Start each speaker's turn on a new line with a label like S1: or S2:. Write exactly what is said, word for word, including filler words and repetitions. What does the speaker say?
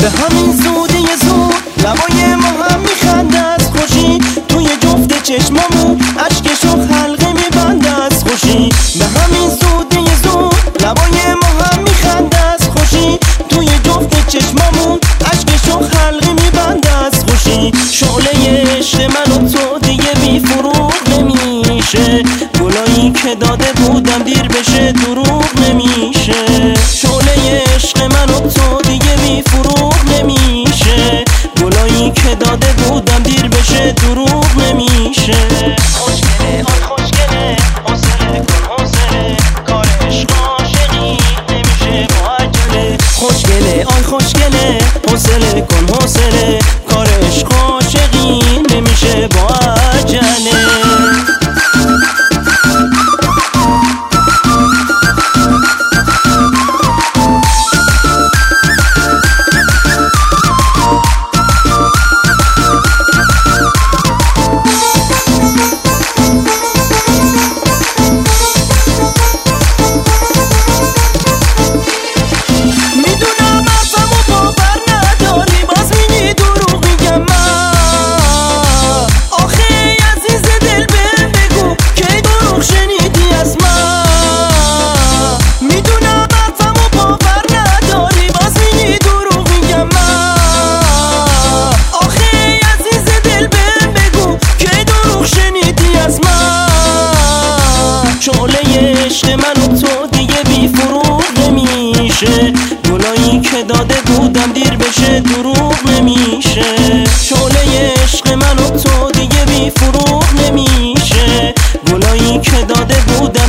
S1: به همین زودی زود لبای ما هم میخنده از خوشی، توی جفت چشمامون اشکشو حلقه میبنده از خوشی. به همین زودی زود لبای ما هم میخنده از خوشی، توی جفت چشمامون اشکشو حلقه میبنده از خوشی. شعله عشق من و تو دیگه بی فروغ نمیشه، گلایی که داده بودم دیر بشه دروغ نمیشه. شعله عشق من و تو دیگه بی فروغ نمیشه، گلایی که داده بودم دیر بشه دروغ نمیشه. خوشگله آی خوشگله حوصله کن حوصله، کار عشق عاشقی نمیشه با عجله. خوشگله آی خوشگله حوصله کن حوصله، کار عشق عاشقی نمیشه با عجله. شعله عشق من و تو دیگه بی فروغ نمیشه، گلایی که داده بودم دیر بشه دروغ نمیشه. شعله عشق من و تو دیگه بی فروغ نمیشه، گلایی که داده بودم